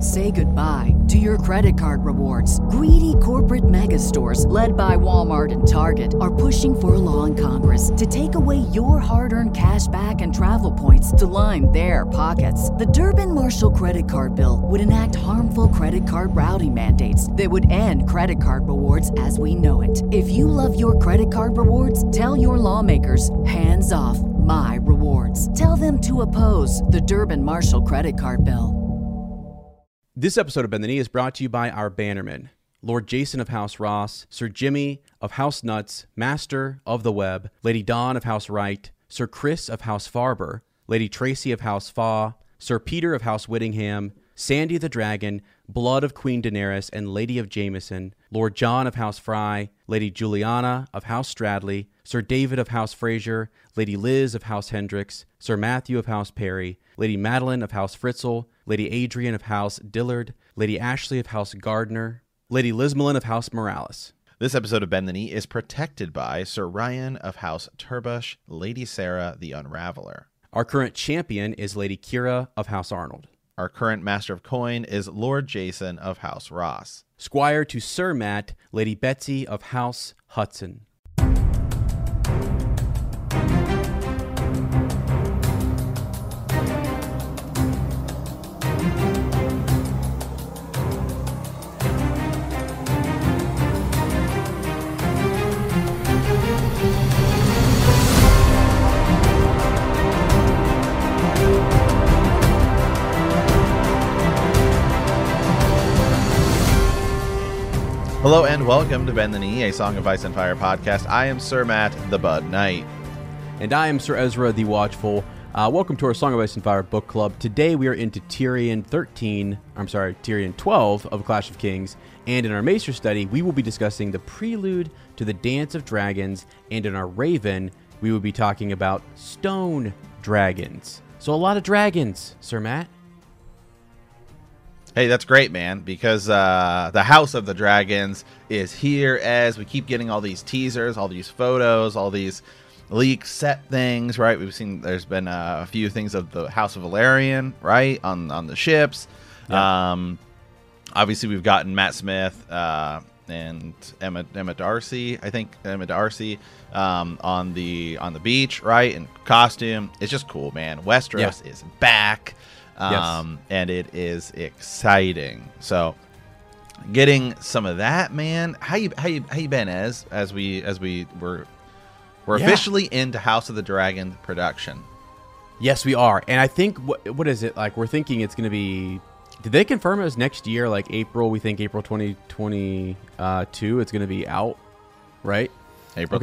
Say goodbye to your credit card rewards. Greedy corporate mega stores, led by Walmart and Target, are pushing for a law in Congress to take away your hard-earned cash back and travel points to line their pockets. The Durbin-Marshall credit card bill would enact harmful credit card routing mandates that would end credit card rewards as we know it. If you love your credit card rewards, tell your lawmakers, hands off my rewards. Tell them to oppose the Durbin-Marshall credit card bill. This episode of Bend the Knee is brought to you by our bannermen, Lord Jason of House Ross, Sir Jimmy of House Nuts, Master of the Web, Lady Dawn of House Wright, Sir Chris of House Farber, Lady Tracy of House Faw, Sir Peter of House Whittingham, Sandy the Dragon, Blood of Queen Daenerys and Lady of Jameson, Lord John of House Fry, Lady Juliana of House Stradley, Sir David of House Fraser, Lady Liz of House Hendricks, Sir Matthew of House Perry, Lady Madeline of House Fritzl, Lady Adrian of House Dillard, Lady Ashley of House Gardner, Lady Lismelin of House Morales. This episode of Bend the Knee is protected by Sir Ryan of House Turbush, Lady Sarah the Unraveler. Our current champion is Lady Kira of House Arnold. Our current Master of Coin is Lord Jason of House Ross. Squire to Sir Matt, Lady Betsy of House Hudson. Hello and welcome to Bend the Knee, a Song of Ice and Fire podcast. I am Sir Matt, the Bud Knight. And I am Sir Ezra, the Watchful. Welcome to our Song of Ice and Fire book club. Today we are into Tyrion 12 of Clash of Kings. And in our Maester study, we will be discussing the prelude to the Dance of Dragons. And in our Raven, we will be talking about stone dragons. So a lot of dragons, Sir Matt. Hey, that's great, man, because the House of the Dragons is here as we keep getting all these teasers, all these photos, all these leak set things, right? We've seen there's been a few things of the House of Valerian, right, on the ships. Yeah. Obviously, we've gotten Matt Smith and Emma Darcy, I think Emma Darcy, on the beach, right, in costume. It's just cool, man. Westeros is back. Yes. And it is exciting. So, getting some of that, man. How you been as we're officially into House of the Dragon production? Yes, we are. And I think what is it like? We're thinking it's going to be. Did they confirm it was next year, like April? We think April 2022. It's going to be out, right? April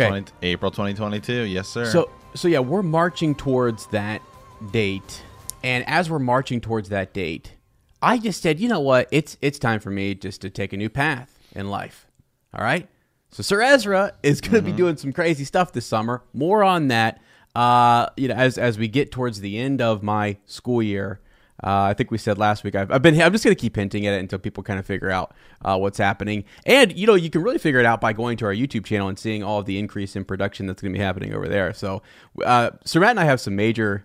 2022. Yes, sir. So yeah, we're marching towards that date. And as we're marching towards that date, I just said, you know what? It's time for me just to take a new path in life. All right? So Sir Ezra is going to be doing some crazy stuff this summer. More on that, as we get towards the end of my school year. I think we said last week. I'm just going to keep hinting at it until people kind of figure out what's happening. And you can really figure it out by going to our YouTube channel and seeing all of the increase in production that's going to be happening over there. So Sir Matt and I have some major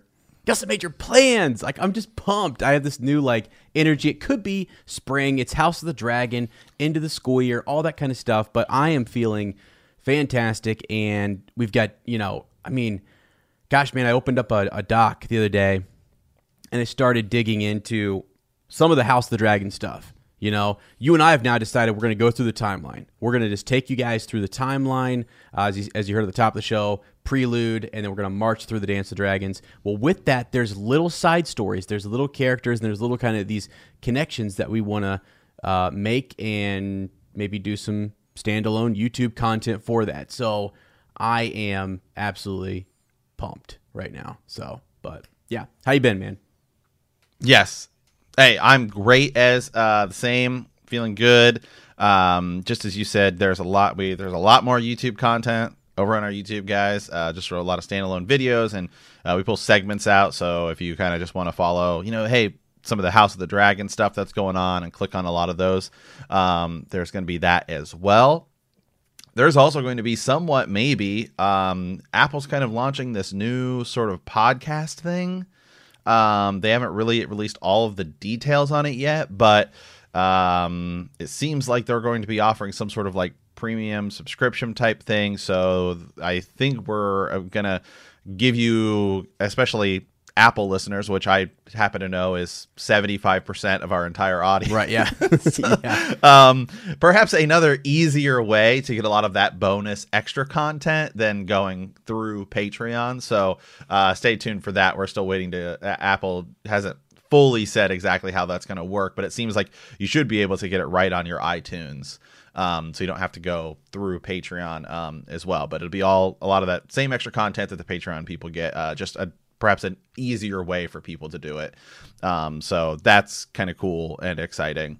plans. Like, I'm just pumped. I have this new energy. It could be spring. It's House of the Dragon, into the school year, all that kind of stuff. But I am feeling fantastic. And we've got, gosh, man, I opened up a doc the other day and I started digging into some of the House of the Dragon stuff. You and I have now decided we're going to go through the timeline. We're going to just take you guys through the timeline, as you heard at the top of the show, prelude, and then we're going to march through the Dance of Dragons. Well, with that, there's little side stories. There's little characters, and there's little kind of these connections that we want to make and maybe do some standalone YouTube content for that. So I am absolutely pumped right now. So, but yeah, how you been, man? Yes. Hey, I'm great as the same, feeling good. Just as you said, there's a lot more YouTube content over on our YouTube, guys. Just for a lot of standalone videos, and we pull segments out. So if you kind of just want to follow, hey, some of the House of the Dragon stuff that's going on, and click on a lot of those, there's going to be that as well. There's also going to be somewhat maybe Apple's kind of launching this new sort of podcast thing. They haven't really released all of the details on it yet, but it seems like they're going to be offering some sort of like premium subscription type thing. So I think we're going to give you, especially Apple listeners, which I happen to know is 75% of our entire audience. Right. Yeah. Perhaps another easier way to get a lot of that bonus extra content than going through Patreon. So stay tuned for that. We're still waiting to, Apple hasn't fully said exactly how that's going to work, but it seems like you should be able to get it right on your iTunes. So you don't have to go through Patreon as well, but it'll be a lot of that same extra content that the Patreon people get, just perhaps an easier way for people to do it. So that's kind of cool and exciting.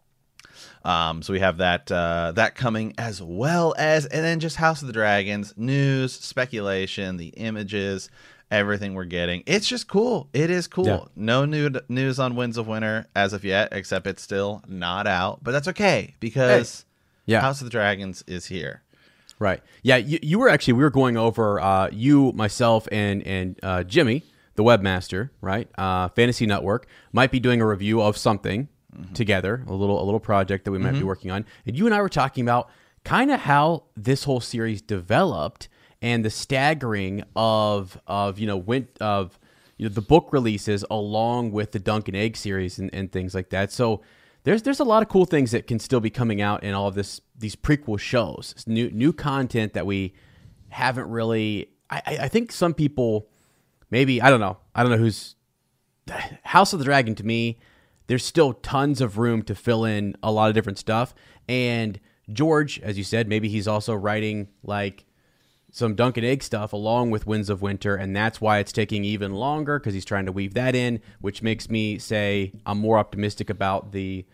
So we have that coming, as well as, and then just House of the Dragons news, speculation, the images, everything we're getting. It's just cool. It is cool. Yeah. No new news on Winds of Winter as of yet, except it's still not out, but that's okay because House of the Dragons is here. Right. Yeah. We were going over, you, myself, and Jimmy, the webmaster, right? Fantasy Network might be doing a review of something together, a little project that we might be working on. And you and I were talking about kind of how this whole series developed and the staggering of the book releases along with the Dunk and Egg series and things like that. So there's a lot of cool things that can still be coming out in all of these prequel shows, new content that we haven't really. I think some people, maybe I don't know who's House of the Dragon. To me, there's still tons of room to fill in a lot of different stuff. And George, as you said, maybe he's also writing like some Dunk and Egg stuff along with Winds of Winter, and that's why it's taking even longer because he's trying to weave that in, which makes me say I'm more optimistic about the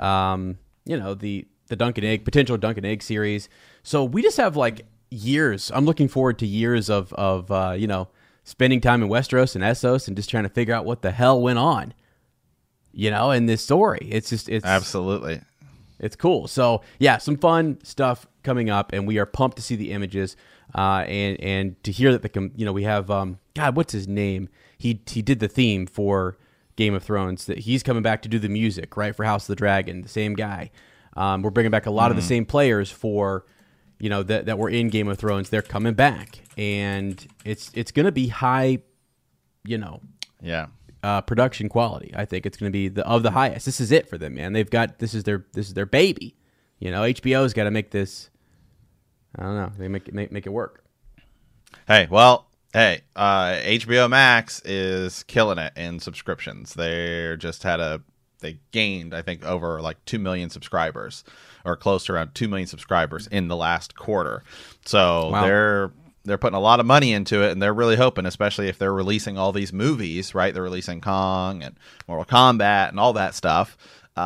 Dunk and Egg, potential Dunk and Egg series. So we just have like years. I'm looking forward to years of spending time in Westeros and Essos and just trying to figure out what the hell went on, in this story. It's absolutely. It's cool. So yeah, some fun stuff coming up, and we are pumped to see the images and to hear that we have God, what's his name? He did the theme for Game of Thrones. That he's coming back to do the music, right, for House of the Dragon. The same guy. We're bringing back a lot of the same players for that were in Game of Thrones. They're coming back, and it's going to be high, production quality. I think it's going to be the highest. This is it for them, man. This is their baby. HBO's got to make this. I don't know. They make it work. HBO Max is killing it in subscriptions. They gained, I think, over like 2 million subscribers, or close to around 2 million subscribers in the last quarter. So wow. They're putting a lot of money into it, and they're really hoping, especially if they're releasing all these movies, right? They're releasing Kong and Mortal Kombat and all that stuff.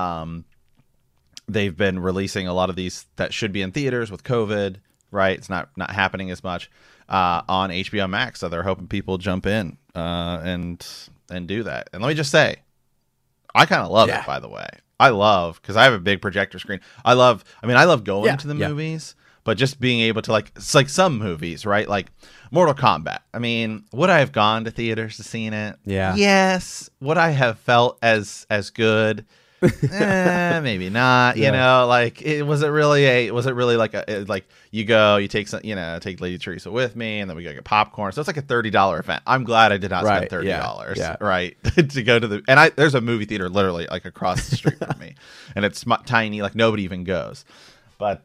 They've been releasing a lot of these that should be in theaters with COVID, right? It's not happening as much on HBO Max, so they're hoping people jump in and do that. And let me just say, I kind of love it, by the way. Because I have a big projector screen. I love going to the movies, but just being able to it's like some movies, right? Like Mortal Kombat. I mean, would I have gone to theaters to see it? Yeah. Yes. Would I have felt as good? Maybe not. Was it really like you go, you take some, take Lady Teresa with me, and then we go get popcorn. So it's like a $30 event. I'm glad I did not spend $30, right, to go to there's a movie theater literally like across the street from me, and it's tiny, like nobody even goes. But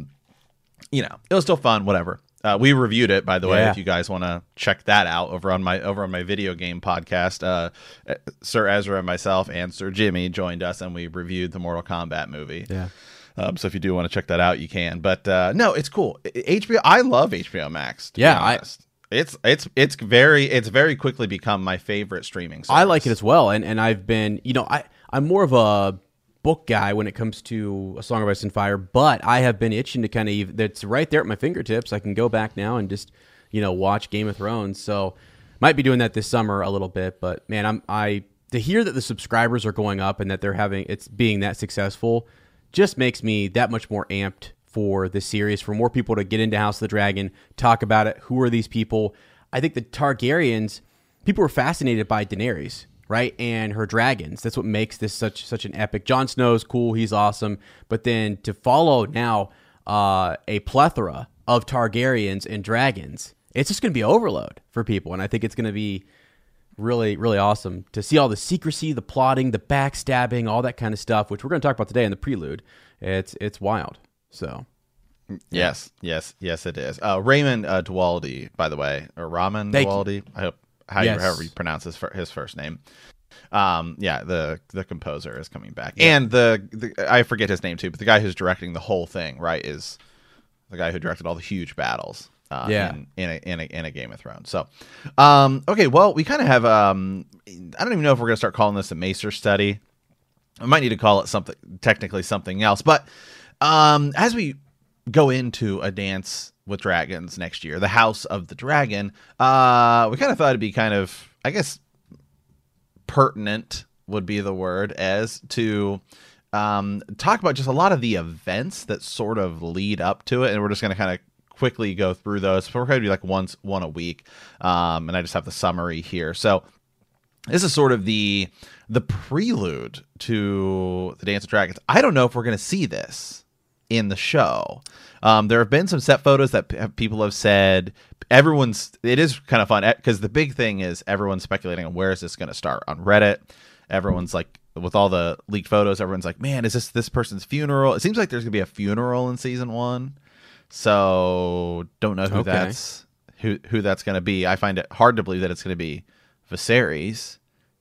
it was still fun. Whatever. We reviewed it, by the way, if you guys want to check that out over on my video game podcast. Sir Ezra and myself and Sir Jimmy joined us, and we reviewed the Mortal Kombat movie. Yeah. So if you do want to check that out, you can. But no, it's cool. HBO. I love HBO Max. To be honest. It's very quickly become my favorite streaming service. I like it as well, and I've been I'm more of a book guy when it comes to A Song of Ice and Fire, but I have been itching to kind of that's right there at my fingertips. I can go back now and just watch Game of Thrones. So might be doing that this summer a little bit, but man, to hear that the subscribers are going up and that it's being that successful just makes me that much more amped for the series, for more people to get into House of the Dragon, talk about it. Who are these people? I think the Targaryens, people were fascinated by Daenerys, right? And her dragons. That's what makes this such an epic. Jon Snow's cool. He's awesome. But then to follow now a plethora of Targaryens and dragons, it's just going to be overload for people. And I think it's going to be really, really awesome to see all the secrecy, the plotting, the backstabbing, all that kind of stuff, which we're going to talk about today in the prelude. It's wild. So... Yes, it is. Raymond Dwaldy, by the way, or Raman Dwaldy. I hope however you pronounce his first name. The composer is coming back, and the I forget his name too, but the guy who's directing the whole thing, right, is the guy who directed all the huge battles. In a Game of Thrones. So, okay, well, we kind of have. I don't even know if we're going to start calling this a Maester study. I might need to call it something else, but as we go into A Dance with Dragons next year, the House of the Dragon, we kind of thought it'd be kind of, I guess, pertinent would be the word, as to talk about just a lot of the events that sort of lead up to it, and we're just going to kind of quickly go through those. So we're going to do like one a week, and I just have the summary here. So this is sort of the prelude to The Dance with Dragons. I don't know if we're going to see this in the show. There have been some set photos that people have said it is kind of fun, because the big thing is everyone's speculating on where is this going to start. On Reddit, everyone's like, with all the leaked photos, everyone's like, man, is this person's funeral? It seems like there's gonna be a funeral in season 1, so don't know who that's gonna be. I find it hard to believe that it's gonna be Viserys,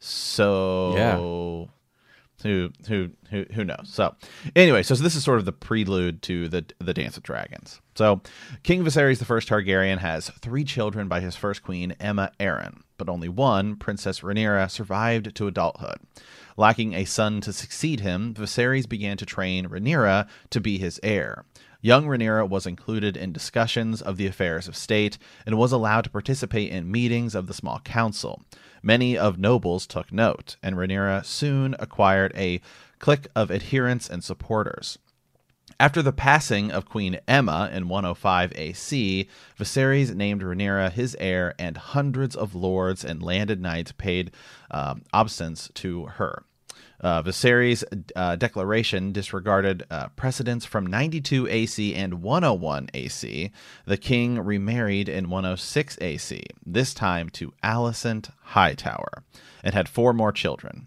so yeah. Who knows? So anyway, so this is sort of the prelude to the Dance with Dragons. So King Viserys I Targaryen has 3 children by his first queen, Aemma Arryn, but only one, Princess Rhaenyra, survived to adulthood. Lacking a son to succeed him, Viserys began to train Rhaenyra to be his heir. Young Rhaenyra was included in discussions of the affairs of state and was allowed to participate in meetings of the small council. Many of nobles took note, and Rhaenyra soon acquired a clique of adherents and supporters. After the passing of Queen Aemma in 105 AC, Viserys named Rhaenyra his heir, and hundreds of lords and landed knights paid obeisance to her. Viserys' declaration disregarded precedents from 92 AC and 101 AC. The king remarried in 106 AC, this time to Alicent Hightower, and had 4 more children: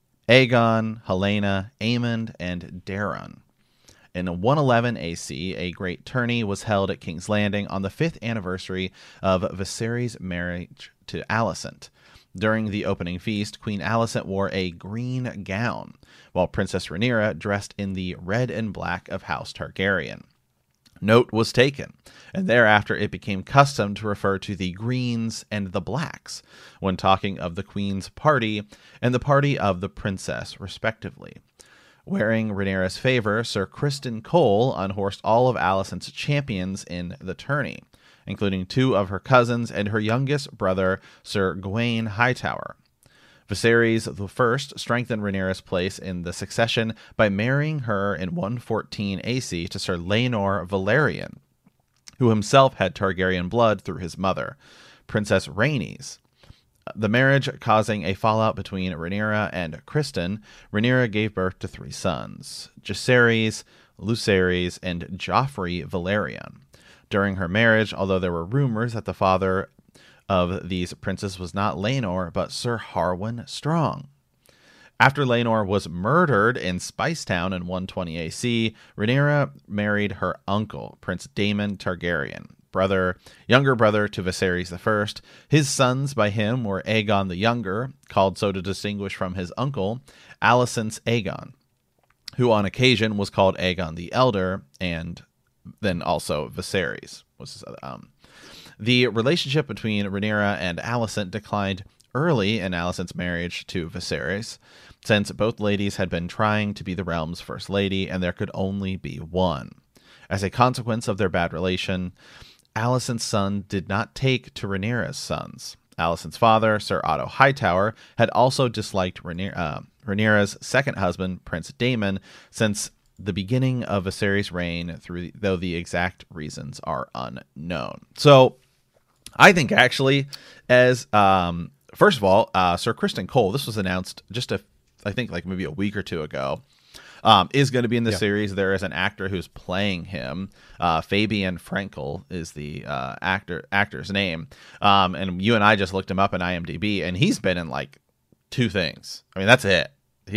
Aegon, Helena, Aemond, and Daeron. In 111 AC, a great tourney was held at King's Landing on the 5th anniversary of Viserys' marriage to Alicent. During the opening feast, Queen Alicent wore a green gown, while Princess Rhaenyra dressed in the red and black of House Targaryen. Note was taken, and thereafter it became custom to refer to the greens and the blacks when talking of the Queen's party and the party of the princess, respectively. Wearing Rhaenyra's favor, Sir Criston Cole unhorsed all of Alicent's champions in the tourney, including 2 of her cousins and her youngest brother, Sir Gawain Hightower. Viserys I strengthened Rhaenyra's place in the succession by marrying her in 114 AC to Sir Laenor Velaryon, who himself had Targaryen blood through his mother, Princess Rhaenys. The marriage causing a fallout between Rhaenyra and Criston, Rhaenyra gave birth to 3 sons, Jacaerys, Lucerys, and Joffrey Velaryon. During her marriage, although there were rumors that the father of these princes was not Laenor, but Sir Harwin Strong. After Laenor was murdered in Spicetown in 120 AC, Rhaenyra married her uncle, Prince Daemon Targaryen, younger brother to Viserys I. His sons by him were Aegon the Younger, called so to distinguish from his uncle, Alicent's Aegon, who on occasion was called Aegon the Elder, and then also Viserys was the relationship between Rhaenyra and Alicent declined early in Alicent's marriage to Viserys, since both ladies had been trying to be the realm's first lady, and there could only be one. As a consequence of their bad relation, Alicent's son did not take to Rhaenyra's sons. Alicent's father, Sir Otto Hightower, had also disliked Rhaenyra's second husband, Prince Daemon, since the beginning of Viserys' reign, though the exact reasons are unknown. So I think actually, as first of all, Sir Kristen Cole, this was announced I think like maybe a week or two ago, is going to be in the series. There is an actor who's playing him. Fabian Frankel is the actor's name. And you and I just looked him up in IMDb, and he's been in like 2 things. I mean, that's it.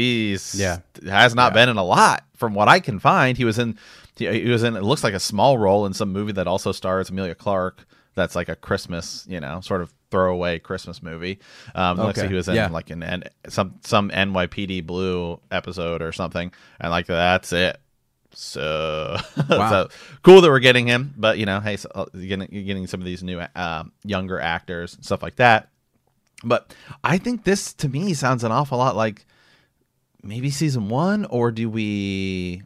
Has not been in a lot from what I can find. He was in it looks like a small role in some movie that also stars Emilia Clarke. That's like a Christmas, sort of throwaway Christmas movie. Looks like he was in like some NYPD Blue episode or something, and like that's it. So, so cool that we're getting him, but hey, you're getting some of these new younger actors and stuff like that. But I think this to me sounds an awful lot like maybe season 1, or do we?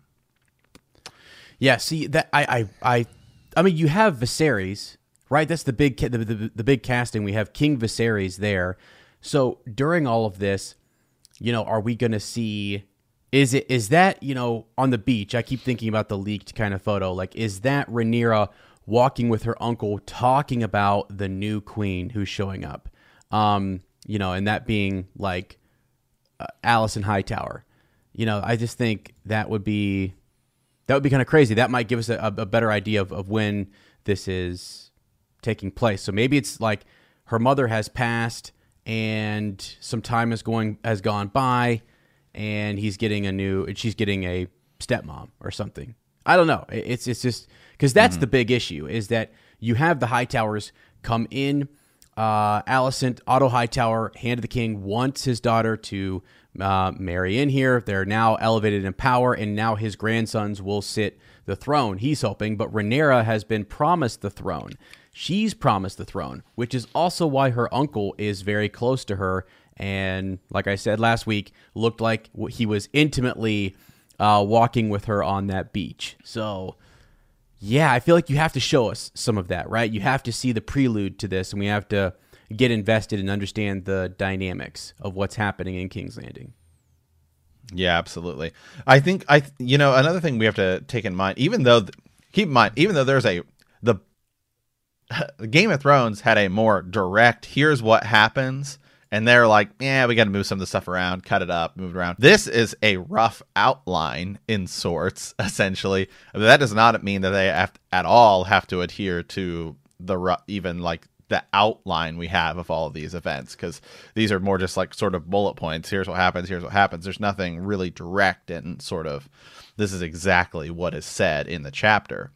Yeah, see that I mean, you have Viserys. Right, that's the big the big casting. We have King Viserys there. So during all of this, are we going to see? Is that on the beach? I keep thinking about the leaked kind of photo. Like, is that Rhaenyra walking with her uncle, talking about the new queen who's showing up? And that being like Alicent Hightower. I just think that would be kind of crazy. That might give us a better idea of when this is taking place. So maybe it's like her mother has passed and some time has gone by, and she's getting a stepmom or something. I don't know. It's just because that's the big issue, is that you have the Hightowers come in. Alicent, Otto Hightower, Hand of the King, wants his daughter to marry in here. They're now elevated in power, and now his grandsons will sit the throne, he's hoping. But Rhaenyra has been promised the throne. She's promised the throne, which is also why her uncle is very close to her. And like I said last week, looked like he was intimately walking with her on that beach. So, yeah, I feel like you have to show us some of that, right? You have to see the prelude to this, and we have to get invested and understand the dynamics of what's happening in King's Landing. Yeah, absolutely. I think another thing we have to take in mind, even though there's the Game of Thrones had a more direct, here's what happens, and they're like, we got to move some of the stuff around, cut it up, move it around. This is a rough outline in sorts, essentially. That does not mean that they at all have to adhere to even like the outline we have of all of these events, because these are more just like sort of bullet points. Here's what happens. Here's what happens. There's nothing really direct and sort of, this is exactly what is said in the chapter.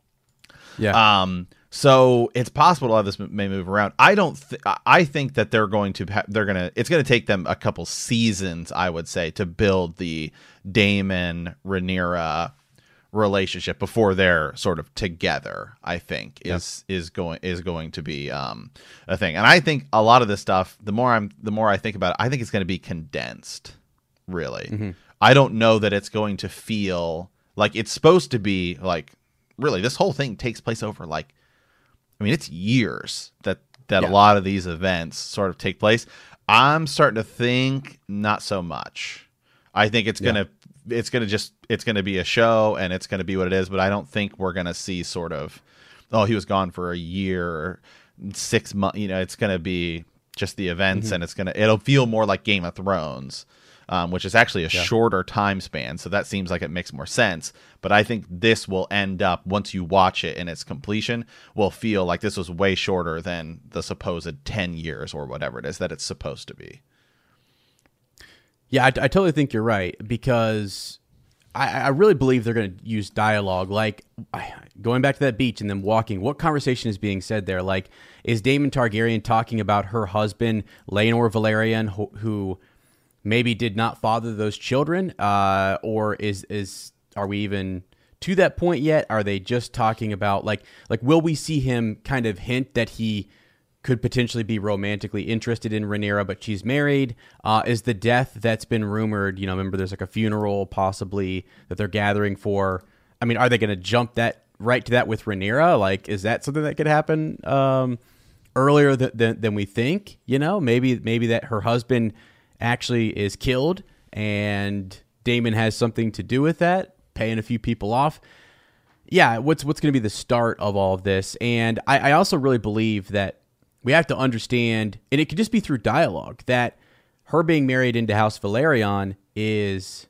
Yeah. So it's possible that this may move around. I think that it's going to take them a couple seasons, I would say, to build the Daemon Rhaenyra relationship before they're sort of together. I think is going to be a thing. And I think a lot of this stuff, the more I think about it, I think it's going to be condensed, really. Mm-hmm. I don't know that it's going to feel like it's supposed to be like, really, this whole thing takes place over like, I mean, it's years that a lot of these events sort of take place. I'm starting to think not so much. I think it's gonna be a show, and it's gonna be what it is. But I don't think we're gonna see sort of, he was gone for a year or 6 months. It's gonna be just the events, and it'll feel more like Game of Thrones, which is actually a shorter time span. So that seems like it makes more sense. But I think this will end up, once you watch it in its completion, will feel like this was way shorter than the supposed 10 years or whatever it is that it's supposed to be. Yeah, I totally think you're right, because I really believe they're going to use dialogue, like going back to that beach and then walking. What conversation is being said there? Like, is Daemon Targaryen talking about her husband, Laenor Velaryon, who maybe did not father those children, or are we even to that point yet? Are they just talking about like will we see him kind of hint that he could potentially be romantically interested in Rhaenyra, but she's married? Is the death that's been rumored, remember there's like a funeral possibly that they're gathering for? I mean, are they going to jump right to that with Rhaenyra? Like, is that something that could happen earlier than we think? Maybe that her husband actually is killed and Daemon has something to do with that, paying a few people off. Yeah, what's going to be the start of all of this? And I also really believe that we have to understand, and it could just be through dialogue, that her being married into House Velaryon is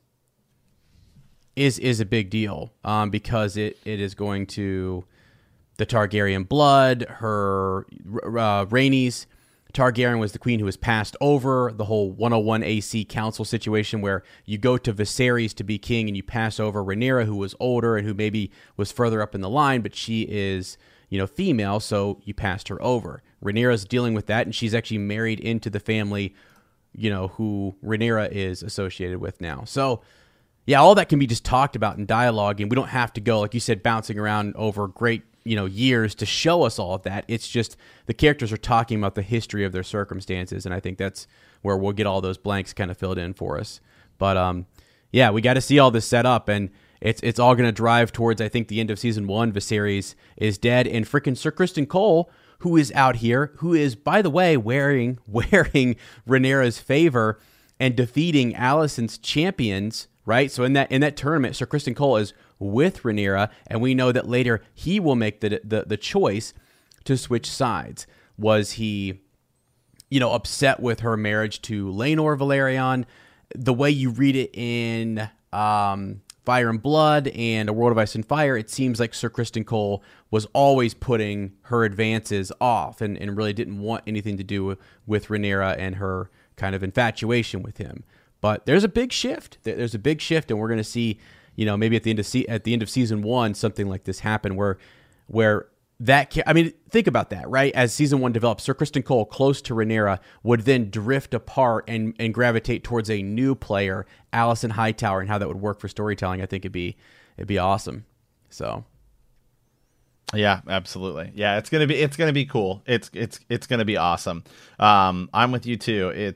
a big deal, because it is going to the Targaryen blood. Her Rhaenys Targaryen was the queen who was passed over. The whole 101 AC council situation where you go to Viserys to be king and you pass over Rhaenyra, who was older and who maybe was further up in the line, but she is, female, so you passed her over. Rhaenyra's dealing with that, and she's actually married into the family, who Rhaenyra is associated with now. So, yeah, all that can be just talked about in dialogue, and we don't have to go, like you said, bouncing around over great, years to show us all of that. It's just the characters are talking about the history of their circumstances, and I think that's where we'll get all those blanks kind of filled in for us. But, yeah, we got to see all this set up, and it's all going to drive towards, I think, the end of season 1. Viserys is dead, and freaking Sir Criston Cole, who is out here, who is, by the way, wearing Rhaenyra's favor and defeating Alicent's champions, right? So in that tournament, Sir Criston Cole is with Rhaenyra, and we know that later he will make the choice to switch sides. Was he, upset with her marriage to Laenor Velaryon? The way you read it in Fire and Blood and A World of Ice and Fire, it seems like Sir Criston Cole was always putting her advances off and really didn't want anything to do with Rhaenyra and her kind of infatuation with him. But there's a big shift. There's a big shift, and we're going to see, maybe at the end of season 1, something like this happen where that think about that, right? As season 1 develops, Sir Criston Cole, close to Rhaenyra, would then drift apart and gravitate towards a new player, Alicent Hightower, and how that would work for storytelling. I think it'd be awesome. So. Yeah, absolutely. Yeah, it's gonna be cool. It's gonna be awesome. I'm with you too.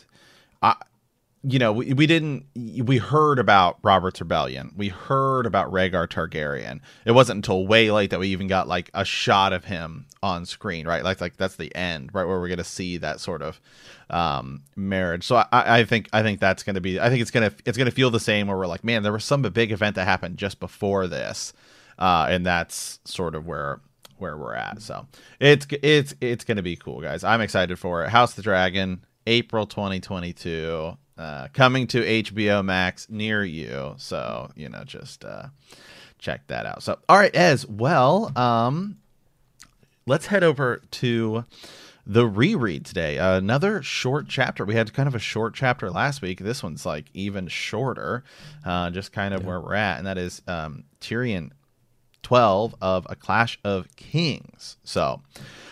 We heard about Robert's Rebellion. We heard about Rhaegar Targaryen. It wasn't until way late that we even got like a shot of him on screen, right? Like that's the end, right, where we're gonna see that sort of marriage. So I think that's gonna be. I think it's gonna feel the same, where we're like, man, there was some big event that happened just before this, and that's sort of where we're at. So it's gonna be cool, guys. I'm excited for it. House of the Dragon, April 2022. Coming to HBO Max near you, so just check that out. So, all right, as well, let's head over to the reread today. Another short chapter. We had kind of a short chapter last week. This one's like even shorter, just kind of where we're at, and that is Tyrion 12 of A Clash of Kings. So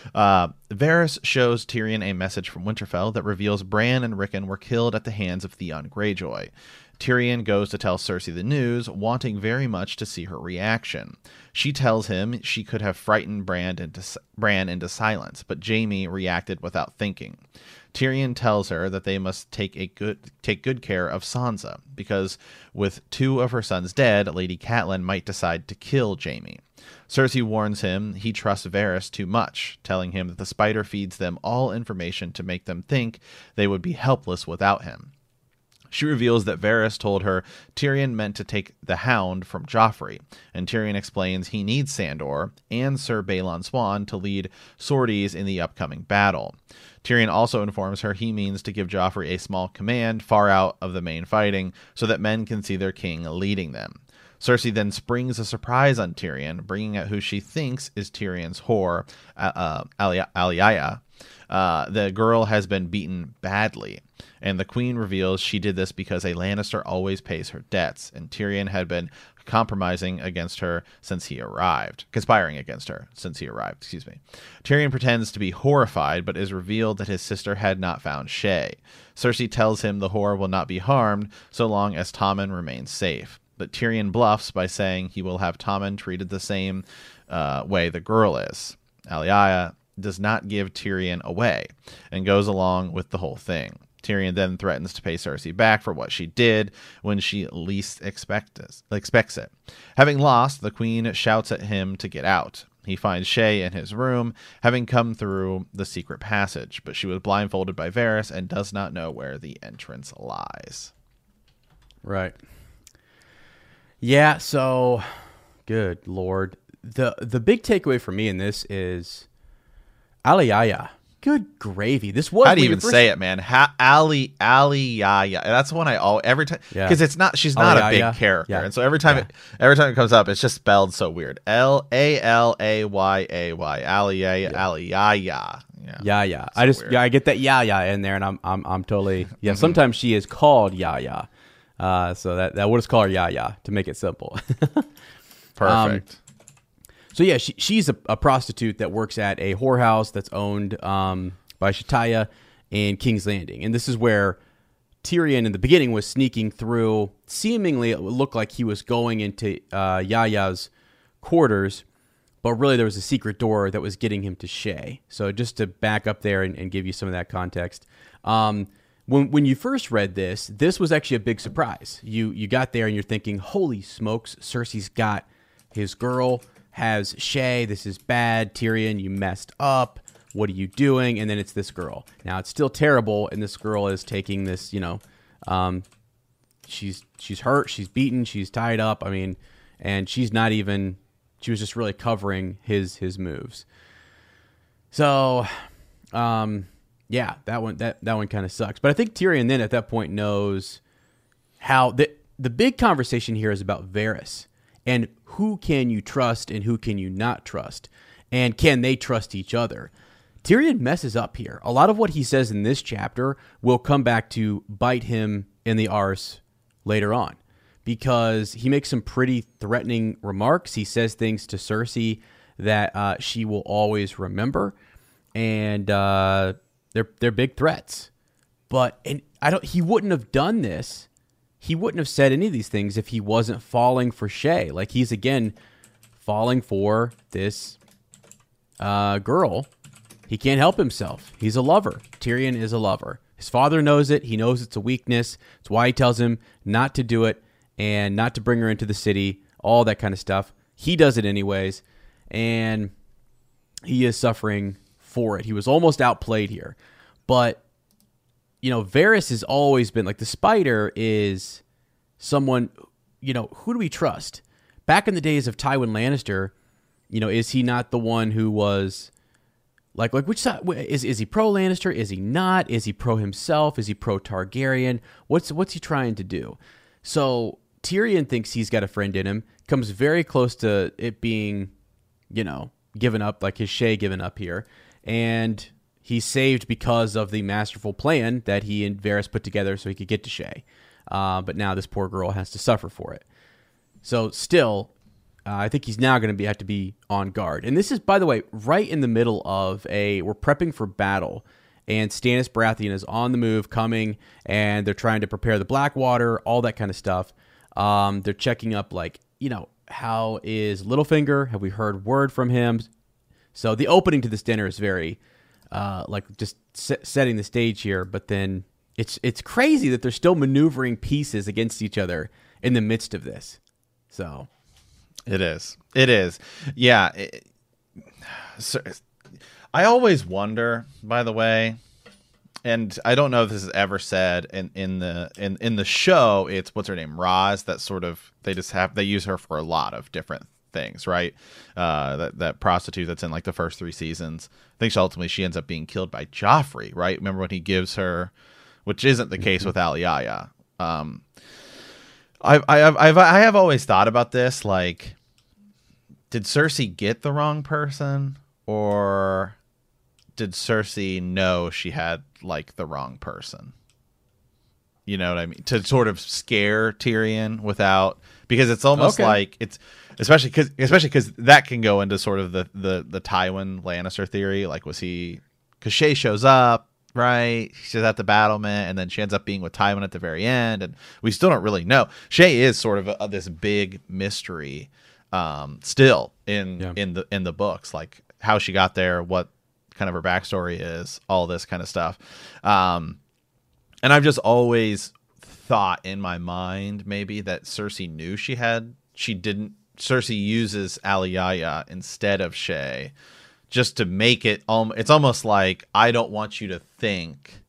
Varys shows Tyrion a message from Winterfell that reveals Bran and Rickon were killed at the hands of Theon Greyjoy. Tyrion goes to tell Cersei the news, wanting very much to see her reaction. She tells him she could have frightened Bran into silence, but Jaime reacted without thinking. Tyrion tells her that they must take good care of Sansa, because with 2 of her sons dead, Lady Catelyn might decide to kill Jaime. Cersei warns him he trusts Varys too much, telling him that the spider feeds them all information to make them think they would be helpless without him. She reveals that Varys told her Tyrion meant to take the Hound from Joffrey, and Tyrion explains he needs Sandor and Sir Balon Swan to lead sorties in the upcoming battle. Tyrion also informs her he means to give Joffrey a small command far out of the main fighting so that men can see their king leading them. Cersei then springs a surprise on Tyrion, bringing out who she thinks is Tyrion's whore, Alyaya. The girl has been beaten badly, and the queen reveals she did this because a Lannister always pays her debts, and Tyrion had been conspiring against her since he arrived. Tyrion pretends to be horrified, but is revealed that his sister had not found Shae. Cersei tells him the whore will not be harmed so long as Tommen remains safe. But Tyrion bluffs by saying he will have Tommen treated the same way the girl is. Alyaya does not give Tyrion away and goes along with the whole thing. Tyrion then threatens to pay Cersei back for what she did when she least expects it. Having lost, the queen shouts at him to get out. He finds Shae in his room, having come through the secret passage, but she was blindfolded by Varys and does not know where the entrance lies. Right. Yeah, so good Lord. The big takeaway for me in this is Alyaya Good gravy. This was. How do you even say it, man? Ali Yaya. That's the one I always every time because it's not. She's not a big character, and so every time it comes up, it's just spelled so weird. Lalayay. Ali Yaya. Ali Yaya. Yeah. I just weird. I get that Yaya in there, and I'm totally Sometimes she is called Yaya, so that we'll just call her Yaya to make it simple. Perfect. So yeah, she's a prostitute that works at a whorehouse that's owned by Shataya in King's Landing. And this is where Tyrion in the beginning was sneaking through. Seemingly, it looked like he was going into Yaya's quarters, but really there was a secret door that was getting him to Shae. So just to back up there and give you some of that context. When you first read this was actually a big surprise. You got there and you're thinking, holy smokes, Cersei's got his girl, has Shae, this is bad. Tyrion, you messed up. What are you doing? And then it's this girl. Now it's still terrible, and this girl is taking this, she's hurt, she's beaten, she's tied up. I mean, and she was just really covering his moves. So, that one kind of sucks. But I think Tyrion then at that point knows how the big conversation here is about Varys. And who can you trust and who can you not trust? And can they trust each other? Tyrion messes up here. A lot of what he says in this chapter will come back to bite him in the arse later on, because he makes some pretty threatening remarks. He says things to Cersei that she will always remember, and they're big threats. He wouldn't have done this. He wouldn't have said any of these things if he wasn't falling for Shae. Like, he's, again, falling for this girl. He can't help himself. He's a lover. Tyrion is a lover. His father knows it. He knows it's a weakness. It's why he tells him not to do it and not to bring her into the city, all that kind of stuff. He does it anyways, and he is suffering for it. He was almost outplayed here. But Varys has always been, like, the Spider is someone, who do we trust? Back in the days of Tywin Lannister, is he not the one who was, like which side, is he pro Lannister? Is he not? Is he pro himself? Is he pro Targaryen? What's he trying to do? So Tyrion thinks he's got a friend in him, comes very close to it being, given up, like his Shae given up here, and he's saved because of the masterful plan that he and Varys put together so he could get to Shae. But now this poor girl has to suffer for it. So still, I think he's now going to have to be on guard. And this is, by the way, right in the middle of we're prepping for battle. And Stannis Baratheon is on the move, coming, and they're trying to prepare the Blackwater, all that kind of stuff. They're checking up, how is Littlefinger? Have we heard word from him? So the opening to this dinner is very... just setting the stage here, but then it's crazy that they're still maneuvering pieces against each other in the midst of this. So it is. Yeah. I always wonder, by the way, and I don't know if this is ever said in the show. It's what's her name, Roz. That sort of they use her for a lot of different things, right? That prostitute that's in like the first 3 seasons. I think she ends up being killed by Joffrey, right? Remember when he gives her, which isn't the case with Alyaya. I have always thought about this, like, did Cersei get the wrong person, or did Cersei know she had like the wrong person? You know what I mean? To sort of scare Tyrion without, because it's almost like it's especially because that can go into sort of the Tywin Lannister theory. Like, was he, because Shae shows up, right? She's at the battlement, and then she ends up being with Tywin at the very end, and we still don't really know. Shae is sort of this big mystery still in the books, like how she got there, what kind of her backstory is, all this kind of stuff. And I've just always thought in my mind maybe that Cersei knew Cersei uses Alyaya instead of Shae just to make it, it's almost like, I don't want you to think,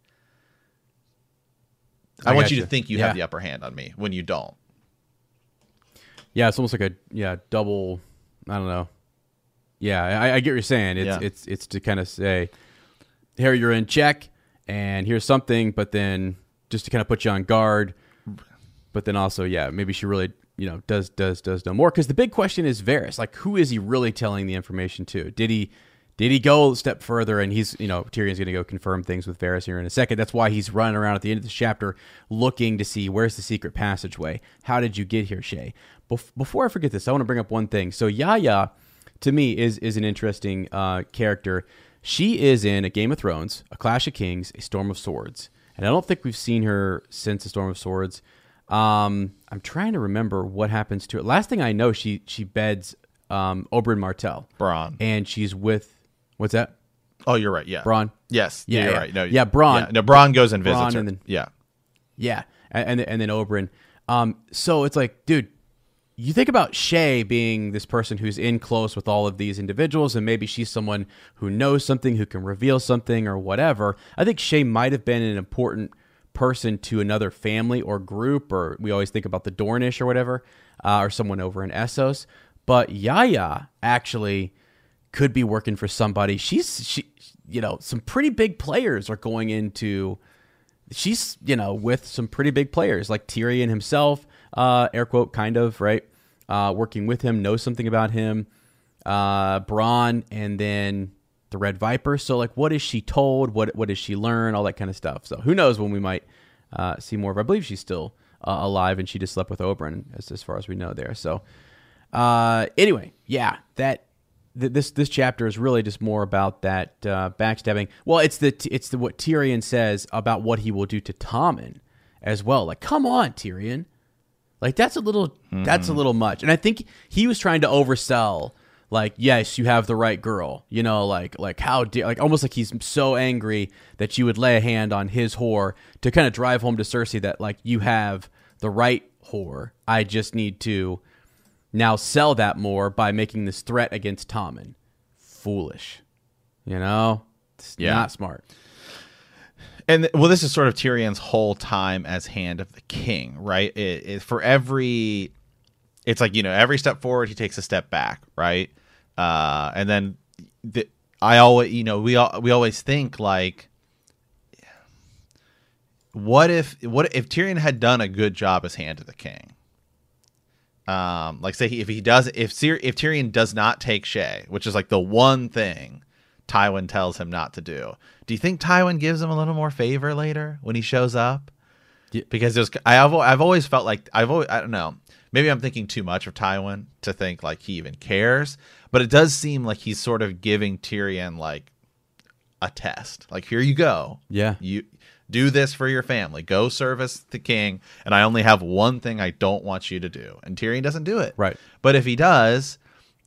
I want you to think you have the upper hand on me when you don't. Yeah, it's almost like a double, I don't know. Yeah, I get what you're saying. It's to kind of say, here you're in check, and here's something, but then just to kind of put you on guard. But then also, yeah, maybe she really, does know more. Because the big question is Varys. Like, who is he really telling the information to? Did he go a step further? And he's, Tyrion's going to go confirm things with Varys here in a second. That's why he's running around at the end of this chapter looking to see where's the secret passageway. How did you get here, Shay? Before I forget this, I want to bring up one thing. So Yaya, to me, is an interesting character. She is in A Game of Thrones, A Clash of Kings, A Storm of Swords. And I don't think we've seen her since A Storm of Swords. I'm trying to remember what happens to her. Last thing I know, she beds Oberyn Martell. Bronn. And she's with, what's that? Oh, you're right. Yeah. Bronn. Yes. Yeah, you're yeah. right. No, yeah, Bronn. Yeah. No, Bronn goes and visits her. And then, yeah. Yeah. And then Oberyn. So it's like, dude, you think about Shay being this person who's in close with all of these individuals, and maybe she's someone who knows something, who can reveal something or whatever. I think Shay might have been an important person to another family or group, or we always think about the Dornish or whatever, or someone over in Essos. But Yaya actually could be working for somebody. She some pretty big players are going into. She's with some pretty big players like Tyrion himself, air quote, kind of, right? Working with him, knows something about him, Bronn, and then the Red Viper. So like, what is she told? What does she learn? All that kind of stuff. So who knows when we might see more of her. I believe she's still alive, and she just slept with Oberyn as far as we know there. So anyway, yeah, this chapter is really just more about that backstabbing. Well, it's what Tyrion says about what he will do to Tommen as well. Like, come on, Tyrion. Like, that's a little much. And I think he was trying to oversell, like, yes, you have the right girl. Like how dare, like almost like he's so angry that you would lay a hand on his whore to kind of drive home to Cersei that, like, you have the right whore. I just need to now sell that more by making this threat against Tommen. Foolish. It's not smart. And well, this is sort of Tyrion's whole time as Hand of the King, right? It's like, every step forward, he takes a step back, right? And then we always think, like, what if Tyrion had done a good job as Hand of the King? Like, say if Tyrion does not take Shay, which is like the one thing Tywin tells him not to do. Do you think Tywin gives him a little more favor later when he shows up? Yeah. Because I've always felt like I don't know. Maybe I'm thinking too much of Tywin to think like he even cares, but it does seem like he's sort of giving Tyrion like a test. Like, here you go. Yeah. You do this for your family. Go service the king, and I only have one thing I don't want you to do. And Tyrion doesn't do it. Right. But if he does,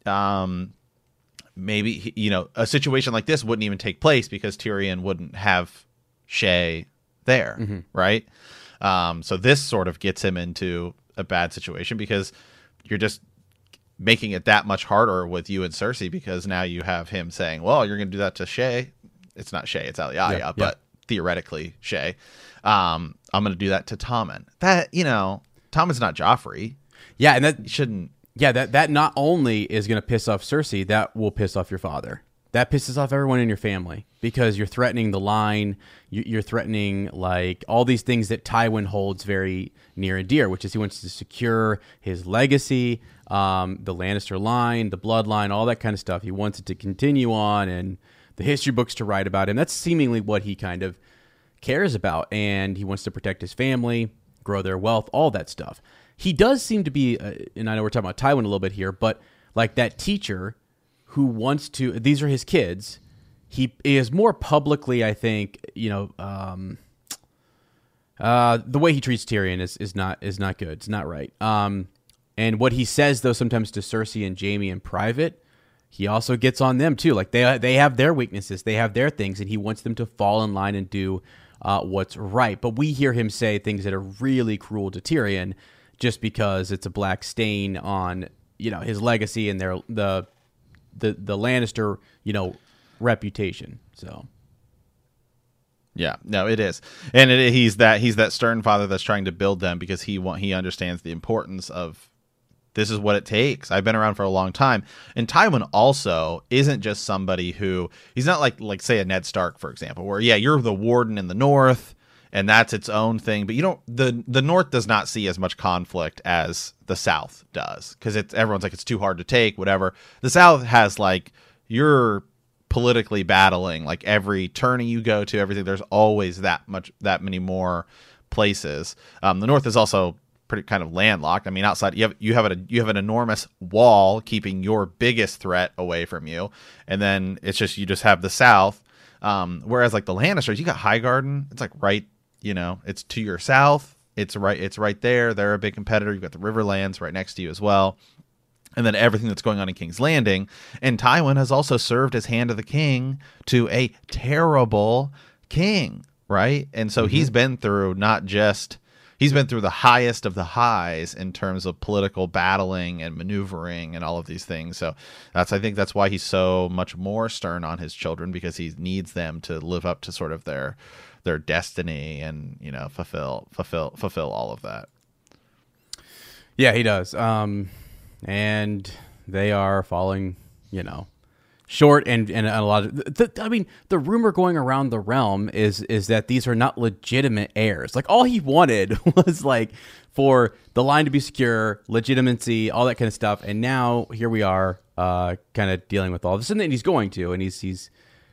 maybe a situation like this wouldn't even take place because Tyrion wouldn't have Shay there, right? So this sort of gets him into a bad situation because you're just making it that much harder with you and Cersei because now you have him saying, well, you're going to do that to Shay. It's not Shay, it's Alyaya, but theoretically Shay. I'm going to do that to Tommen. That, Tommen's not Joffrey. Yeah, and that shouldn't. Yeah, that not only is going to piss off Cersei, that will piss off your father. That pisses off everyone in your family because you're threatening the line. You're threatening like all these things that Tywin holds very near and dear, which is he wants to secure his legacy, the Lannister line, the bloodline, all that kind of stuff. He wants it to continue on and the history books to write about him. That's seemingly what he kind of cares about. And he wants to protect his family, grow their wealth, all that stuff. He does seem to be, and I know we're talking about Tywin a little bit here, but like that teacher who wants to, these are his kids. He is more publicly, I think, the way he treats Tyrion is not good. It's not right. And what he says though, sometimes to Cersei and Jaime in private, he also gets on them too. Like they have their weaknesses, they have their things, and he wants them to fall in line and do what's right. But we hear him say things that are really cruel to Tyrion, just because it's a black stain on his legacy and the Lannister reputation. So yeah, no, it is, and he's that stern father that's trying to build them because he understands the importance of this is what it takes. I've been around for a long time. And Tywin also isn't just somebody who, he's not like say a Ned Stark, for example, where, yeah, you're the warden in the North and that's its own thing. But you don't, the North does not see as much conflict as the South does, because everyone's like, it's too hard to take, whatever. The South has like, you're politically battling like every tourney you go to, everything. There's always that many more places. The North is also pretty kind of landlocked. I mean, outside you have an enormous wall keeping your biggest threat away from you, and then you just have the South. Whereas like the Lannisters, you got Highgarden. It's like right, it's to your south. It's right there. They're a big competitor. You've got the Riverlands right next to you as well. And then everything that's going on in King's Landing. And Tywin has also served as Hand of the King to a terrible king, right? And so he's been through the highest of the highs in terms of political battling and maneuvering and all of these things. So I think that's why he's so much more stern on his children, because he needs them to live up to sort of their destiny and, fulfill all of that. Yeah, he does. And they are falling, short, and a lot of the rumor going around the realm is that these are not legitimate heirs. Like, all he wanted was like for the line to be secure, legitimacy, all that kind of stuff. And now here we are, kind of dealing with all this, and then he's going to, and he's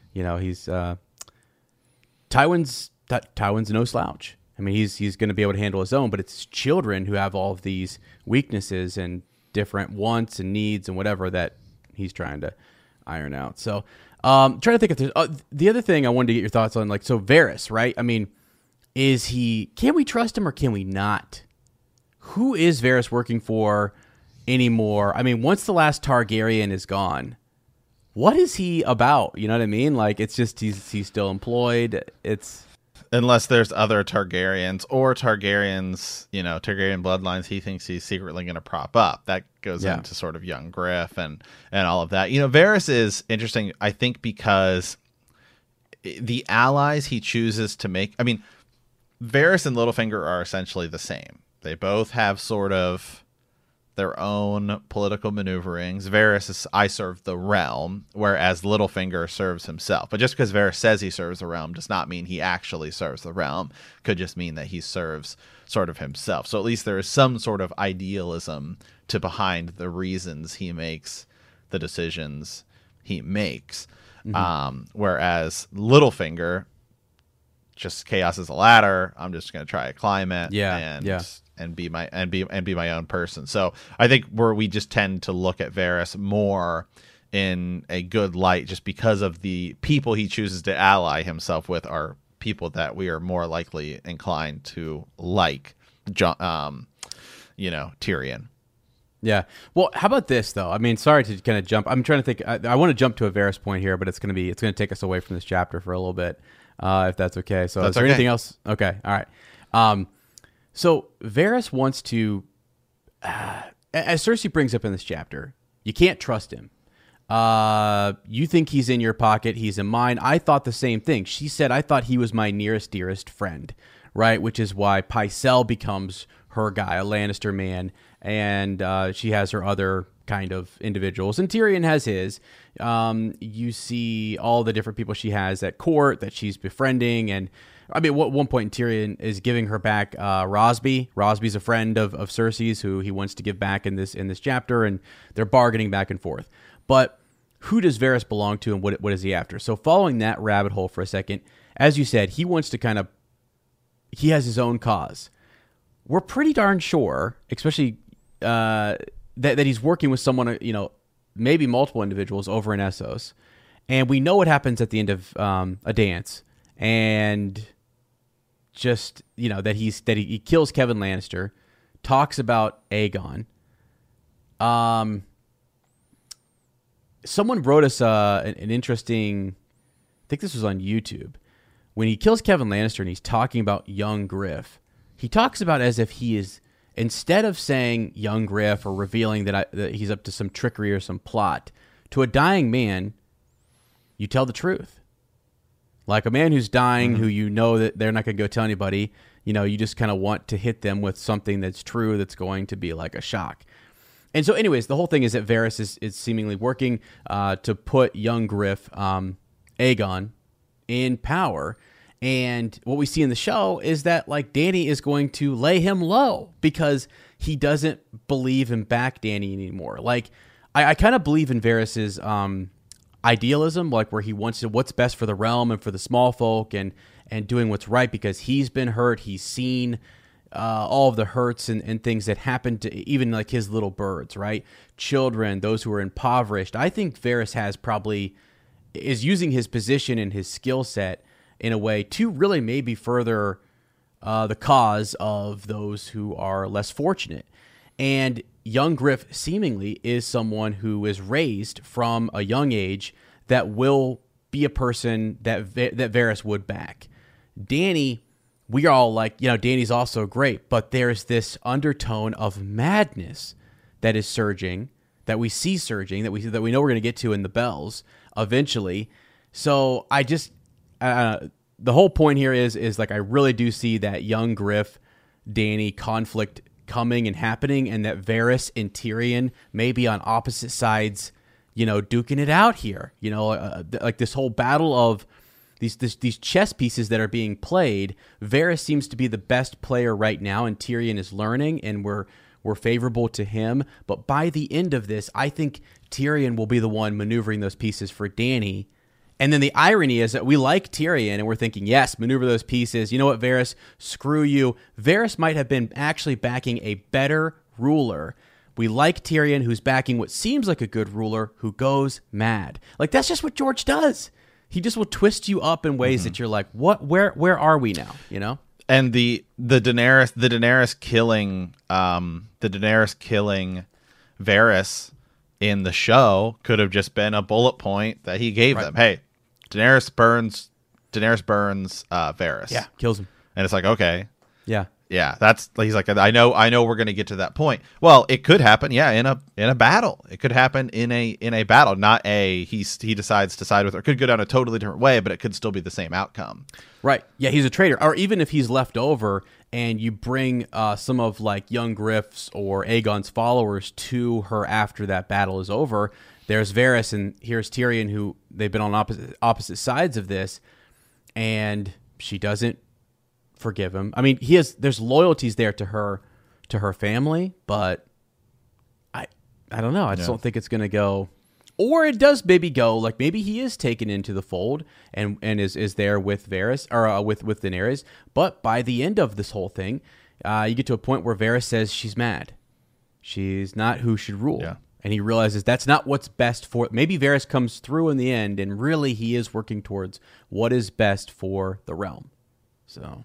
Tywin's no slouch. I mean, he's going to be able to handle his own, but it's his children who have all of these weaknesses and different wants and needs and whatever that he's trying to iron out. So trying to think if there's the other thing I wanted to get your thoughts on, like, so Varys, right? I mean, can we trust him or can we not? Who is Varys working for anymore? I mean, once the last Targaryen is gone, what is he about? You know what I mean? Like, it's just he's still employed. Unless there's other Targaryens or Targaryens, Targaryen bloodlines he thinks he's secretly going to prop up. That goes into sort of young Griff and all of that. Varys is interesting, I think, because the allies he chooses to make, I mean, Varys and Littlefinger are essentially the same. They both have sort of their own political maneuverings. Varys is, I serve the realm, whereas Littlefinger serves himself. But just because Varys says he serves the realm does not mean he actually serves the realm. Could just mean that he serves sort of himself. So at least there is some sort of idealism to behind the reasons he makes the decisions he makes. Whereas Littlefinger, just chaos is a ladder. I'm just going to try to climb it. And be my own person. So I think we just tend to look at Varys more in a good light, just because of the people he chooses to ally himself with are people that we are more likely inclined to like. Tyrion. Yeah. Well, how about this though? I mean, sorry to kind of jump. I'm trying to think. I want to jump to a Varys point here, but it's going to take us away from this chapter for a little bit, if that's okay. So is there anything else? Okay. All right. So Varys wants to, as Cersei brings up in this chapter, you can't trust him. You think he's in your pocket, he's in mine. I thought the same thing. She said, I thought he was my nearest, dearest friend, right? Which is why Pycelle becomes her guy, a Lannister man, and she has her other kind of individuals, and Tyrion has his. You see all the different people she has at court that she's befriending, and I mean, at one point, Tyrion is giving her back Rosby. Rosby's a friend of Cersei's who he wants to give back in this chapter, and they're bargaining back and forth. But who does Varys belong to, and what is he after? So following that rabbit hole for a second, as you said, he wants to he has his own cause. We're pretty darn sure, especially that he's working with someone, maybe multiple individuals over in Essos, and we know what happens at the end of a dance, and just that he kills Kevan Lannister, talks about Aegon. Someone wrote us an interesting, I think this was on YouTube, when he kills Kevan Lannister and he's talking about young Griff. He talks about as if he is, instead of saying young Griff or revealing that he's up to some trickery or some plot, to a dying man, you tell the truth. Like a man who's dying, who that they're not going to go tell anybody, you just kind of want to hit them with something that's true, that's going to be like a shock. And so, anyways, the whole thing is that Varys is seemingly working to put young Griff, Aegon, in power. And what we see in the show is that like Dany is going to lay him low because he doesn't believe and back Dany anymore. Like I kind of believe in Varys's idealism, like where he wants to what's best for the realm and for the small folk and doing what's right because he's been hurt. He's seen all of the hurts and things that happen to even like his little birds, right? Children, those who are impoverished. I think Varys is using his position and his skill set in a way to really maybe further the cause of those who are less fortunate. And young Griff seemingly is someone who is raised from a young age that will be a person that Varys would back. Dany, we are all like, Dany's also great, but there's this undertone of madness that is surging, that we see surging, that we know we're going to get to in the Bells eventually. So I just... the whole point here is like I really do see that young Griff, Dany conflict coming and happening, and that Varys and Tyrion may be on opposite sides, duking it out here. Like this whole battle of these chess pieces that are being played. Varys seems to be the best player right now, and Tyrion is learning, and we're favorable to him. But by the end of this, I think Tyrion will be the one maneuvering those pieces for Dany. And then the irony is that we like Tyrion and we're thinking, yes, maneuver those pieces. You know what, Varys? Screw you. Varys might have been actually backing a better ruler. We like Tyrion, who's backing what seems like a good ruler, who goes mad. Like, that's just what George does. He just will twist you up in ways that you're like, what? Where are we now? And the Daenerys killing Varys in the show could have just been a bullet point that he gave them. Hey, Daenerys burns Varys. Yeah, kills him. And it's like, okay. Yeah. Yeah, he's like, I know we're going to get to that point. Well, it could happen, yeah, in a battle. It could happen in a battle, not he decides to side with her. It could go down a totally different way, but it could still be the same outcome. Right. Yeah, he's a traitor. Or even if he's left over and you bring some of like young Griff's or Aegon's followers to her after that battle is over, there's Varys and here's Tyrion, who they've been on opposite sides of this, and she doesn't forgive him. I mean, there's loyalties there to her family, but I don't know. I just don't think it's going to go. Or it does maybe go, like maybe he is taken into the fold and is there with Varys or with Daenerys. But by the end of this whole thing, you get to a point where Varys says she's mad. She's not who should rule. Yeah. And he realizes that's not what's best for. Maybe Varys comes through in the end, and really he is working towards what is best for the realm. So,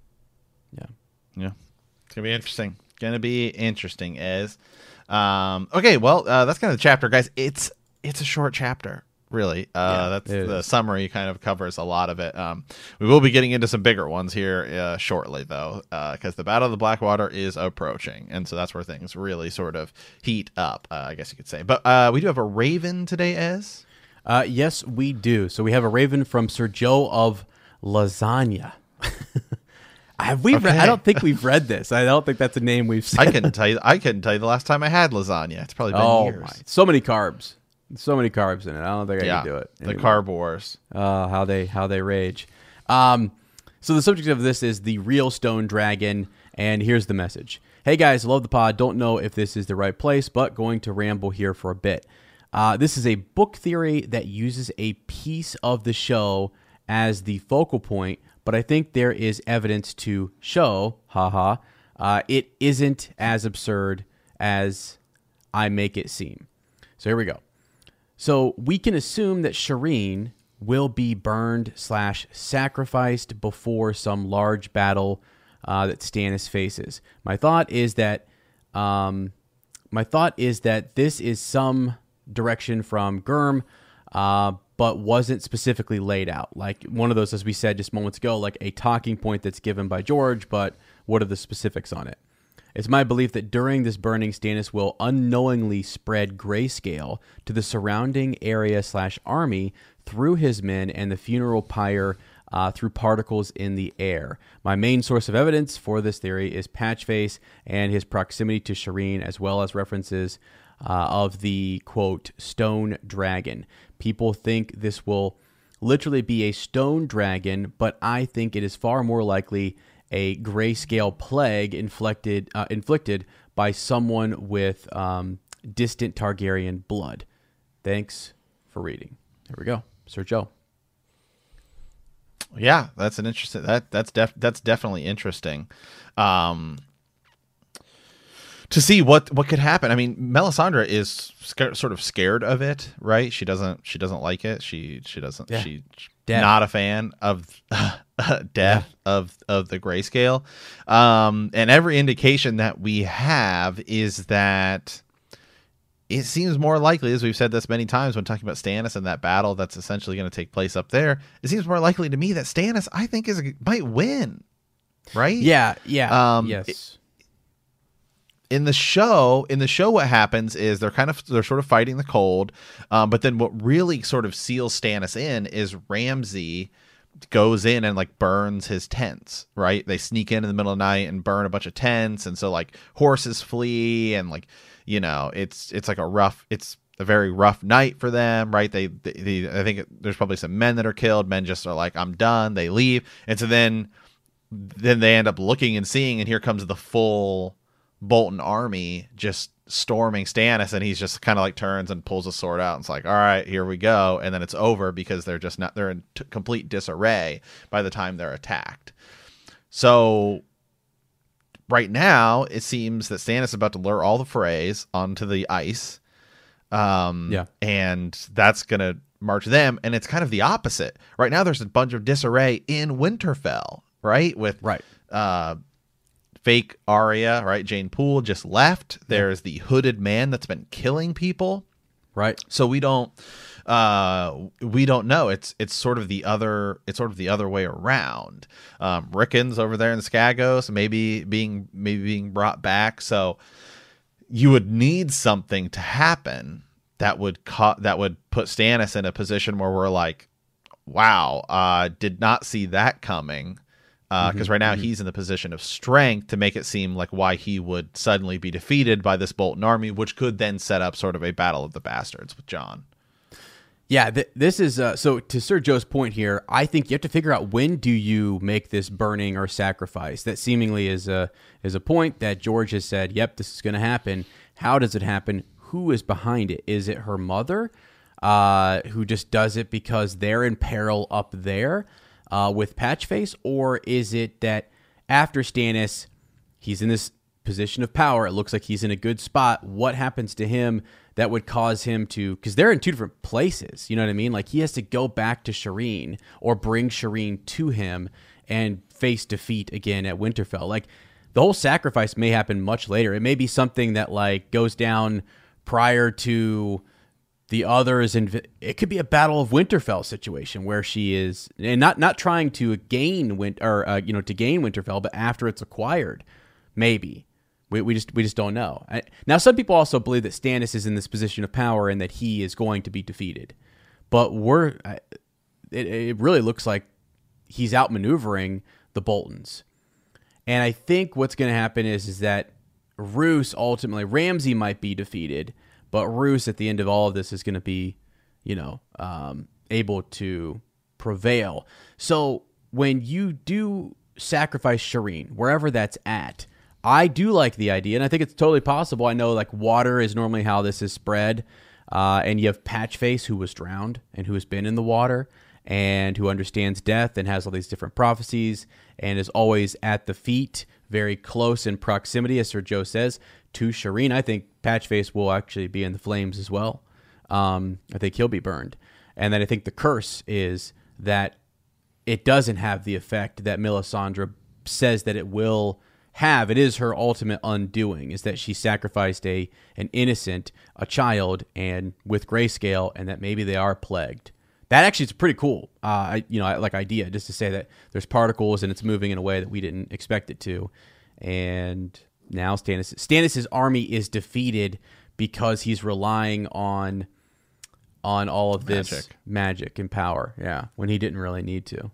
yeah. It's gonna be interesting. Ez. Okay, well, that's kind of the chapter, guys. It's a short chapter, really. That's the summary. Kind of covers a lot of it. We will be getting into some bigger ones here shortly, though, because the Battle of the Blackwater is approaching, and so that's where things really sort of heat up, I guess you could say. But we do have a Raven today, Ez. Yes, we do. So we have a Raven from Sir Joe of Lasagna. Have we? I don't think we've read this. I don't think that's a name we've said. I couldn't tell you the last time I had lasagna. It's probably been years. My. So many carbs in it. I don't think I can do it. Anyway. The carb wars. How they rage. So the subject of this is the real stone dragon, and here's the message. Hey guys, love the pod. Don't know if this is the right place, but going to ramble here for a bit. This is a book theory that uses a piece of the show as the focal point, but I think there is evidence to show, it isn't as absurd as I make it seem. So here we go. So we can assume that Shireen will be burned / sacrificed before some large battle that Stannis faces. My thought is that this is some direction from Gurm, but wasn't specifically laid out. Like one of those, as we said just moments ago, like a talking point that's given by George, but what are the specifics on it? It's my belief that during this burning, Stannis will unknowingly spread grayscale to the surrounding area / army through his men and the funeral pyre through particles in the air. My main source of evidence for this theory is Patchface and his proximity to Shireen, as well as references of the, quote, stone dragon. People think this will literally be a stone dragon, but I think it is far more likely a grayscale plague inflicted by someone with distant Targaryen blood. Thanks for reading. There we go. Sir Joe. Yeah, that's an interesting. That's definitely interesting. To see what could happen. I mean, Melisandre is sort of scared of it, right? She doesn't like it. She doesn't. Yeah. She's Death. not a fan of death of the grayscale. And every indication that we have is that it seems more likely, as we've said this many times when talking about Stannis and that battle that's essentially going to take place up there. It seems more likely to me that Stannis, I think, might win, right? Yeah. Yes. In the show, what happens is they're sort of fighting the cold, but then what really sort of seals Stannis in is Ramsay goes in and like burns his tents, right? They sneak in the middle of the night and burn a bunch of tents, and so like horses flee, and like, you know, it's a very rough night for them, right? They I think there's probably some men that are killed. Men just are like, I'm done. They leave, and so then they end up looking and seeing, and here comes the full Bolton army just storming Stannis, and he's just kind of like turns and pulls a sword out and it's like, all right, here we go. And then it's over because they're in complete disarray by the time they're attacked. So right now it seems that Stannis is about to lure all the Freys onto the ice. And that's going to march them. And it's kind of the opposite. Right now there's a bunch of disarray in Winterfell, right? With fake Arya, right? Jane Poole just left. There's the hooded man that's been killing people, right? So we don't know. It's sort of the other way around. Rickon's over there in Skagos, maybe being brought back. So you would need something to happen that would put Stannis in a position where we're like, wow, did not see that coming. Because right now he's in the position of strength to make it seem like why he would suddenly be defeated by this Bolton army, which could then set up sort of a battle of the bastards with Jon. Yeah, this is so to Sir Joe's point here. I think you have to figure out, when do you make this burning or sacrifice? That seemingly is a point that George has said, yep, this is going to happen. How does it happen? Who is behind it? Is it her mother, who just does it because they're in peril up there? With Patchface, or is it that after Stannis, he's in this position of power, it looks like he's in a good spot, what happens to him that would cause him to, because they're in two different places, you know what I mean? Like, he has to go back to Shireen or bring Shireen to him and face defeat again at Winterfell. Like, the whole sacrifice may happen much later. It may be something that like goes down prior to the others, and it could be a Battle of Winterfell situation where she is, and not trying to gain Winterfell, but after it's acquired, maybe. We just don't know. Now, some people also believe that Stannis is in this position of power and that he is going to be defeated, but it really looks like he's outmaneuvering the Boltons. And I think what's going to happen is that Roose ultimately, Ramsay might be defeated, but Roose at the end of all of this is going to be, able to prevail. So when you do sacrifice Shireen, wherever that's at, I do like the idea, and I think it's totally possible. I know like water is normally how this is spread, and you have Patchface, who was drowned and who has been in the water and who understands death and has all these different prophecies and is always at the feet, very close in proximity, as Sir Joe says, to Shireen. I think Patchface will actually be in the flames as well. I think he'll be burned. And then I think the curse is that it doesn't have the effect that Melisandre says that it will have. It is her ultimate undoing, is that she sacrificed an innocent, a child, and with grayscale, and that maybe they are plagued. That actually is pretty cool, idea, just to say that there's particles and it's moving in a way that we didn't expect it to. And now Stannis' army is defeated because he's relying on all of this magic and power, when he didn't really need to.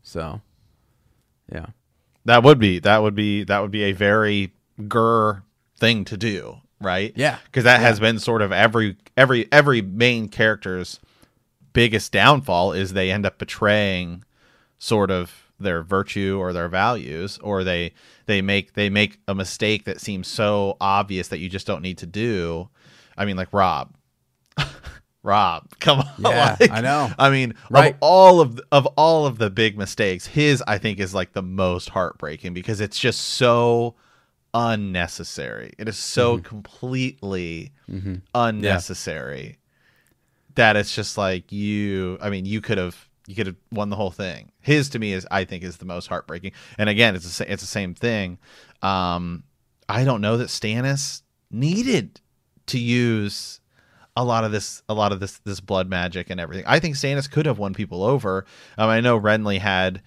So, yeah. That would be a very Gur thing to do, right? Yeah. Because that has been sort of every main character's biggest downfall is they end up betraying sort of their virtue or their values, or they make a mistake that seems so obvious that you just don't need to do. I mean, like Rob, come on. Yeah, like, I know. I mean, Right. of all of the big mistakes, his I think is like the most heartbreaking because it's just so unnecessary. It is so completely unnecessary that it's just like you could have won the whole thing. His to me is the most heartbreaking. And again, it's the same thing. I don't know that Stannis needed to use a lot of this blood magic and everything. I think Stannis could have won people over. I know Renly had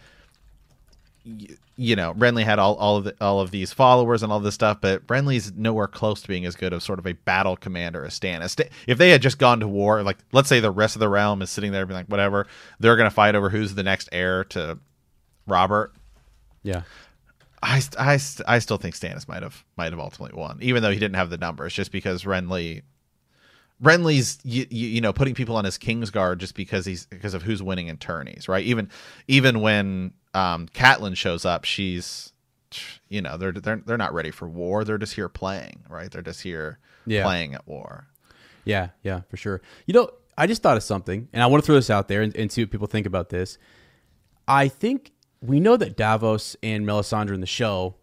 all of these followers and all this stuff, but Renly's nowhere close to being as good of sort of a battle commander as Stannis. If they had just gone to war, like let's say the rest of the realm is sitting there being like, whatever, they're going to fight over who's the next heir to Robert. Yeah. I still think Stannis might have ultimately won, even though he didn't have the numbers, just because Renly's putting people on his Kingsguard just because of who's winning in tourneys, right? Even when Catelyn shows up, she's they're not ready for war. They're just here playing, right? They're just here playing at war. Yeah, for sure. I just thought of something, and I want to throw this out there and see what people think about this. I think we know that Davos and Melisandre in the show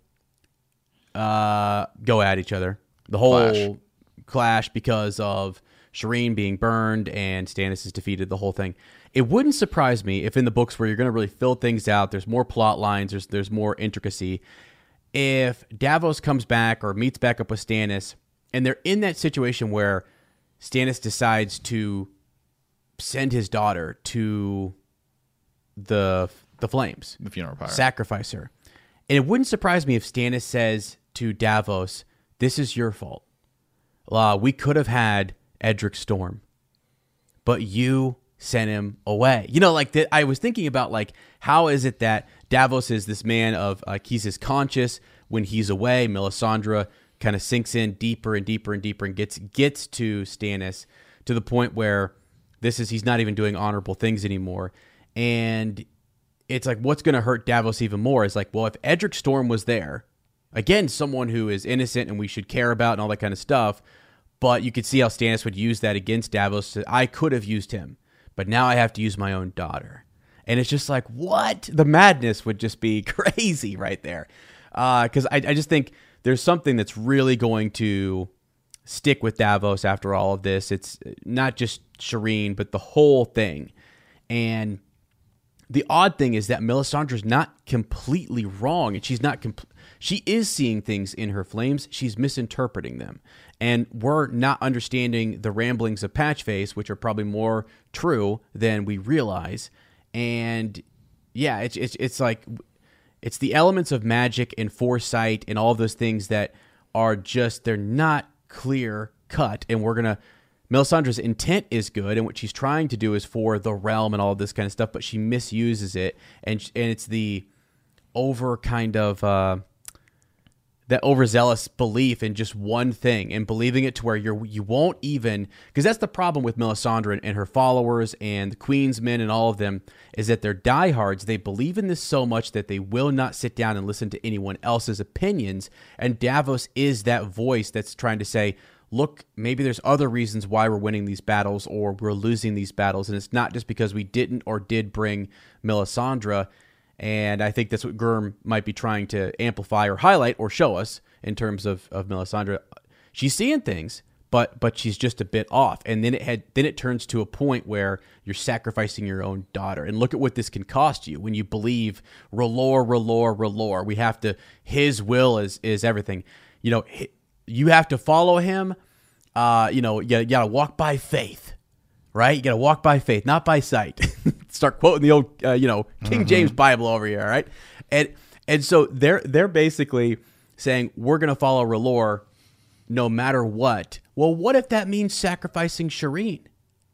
go at each other. The whole clash because of Shireen being burned and Stannis is defeated, the whole thing. It wouldn't surprise me if in the books where you're going to really fill things out, there's more plot lines, there's more intricacy, if Davos comes back or meets back up with Stannis and they're in that situation where Stannis decides to send his daughter to the flames, the funeral pyre, sacrifice her. And it wouldn't surprise me if Stannis says to Davos, "This is your fault. We could have had Edric Storm, but you sent him away." I was thinking about how is it that Davos is this man of he's his conscious when he's away. Melisandre kind of sinks in deeper and deeper and deeper and gets to Stannis to the point where he's not even doing honorable things anymore. And it's like, what's going to hurt Davos even more is like, well, if Edric Storm was there, again, someone who is innocent and we should care about and all that kind of stuff, but you could see how Stannis would use that against Davos. I could have used him, but now I have to use my own daughter. And it's just like, what? The madness would just be crazy right there. Because I just think there's something that's really going to stick with Davos after all of this. It's not just Shireen, but the whole thing. And the odd thing is that Melisandre's not completely wrong, and she's not she is seeing things in her flames. She's misinterpreting them. And we're not understanding the ramblings of Patchface, which are probably more true than we realize. And yeah, it's like it's the elements of magic and foresight and all of those things that are just, they're not clear cut. And Melisandre's intent is good, and what she's trying to do is for the realm and all of this kind of stuff, but she misuses it, and it's the that overzealous belief in just one thing and believing it to where you won't even, because that's the problem with Melisandre and her followers and the Queensmen and all of them, is that they're diehards. They believe in this so much that they will not sit down and listen to anyone else's opinions, and Davos is that voice that's trying to say, look, maybe there's other reasons why we're winning these battles or we're losing these battles, and it's not just because we didn't or did bring Melisandre. And I think that's what Gurm might be trying to amplify or highlight or show us in terms of Melisandre. She's seeing things, but she's just a bit off. And then it turns to a point where you're sacrificing your own daughter. And look at what this can cost you when you believe R'hllor. We have to, his will is everything. You have to follow him. You got to walk by faith, right? You got to walk by faith, not by sight. Start quoting the old, King James Bible over here, all right? And so they're basically saying, we're going to follow R'hllor no matter what. Well, what if that means sacrificing Shireen?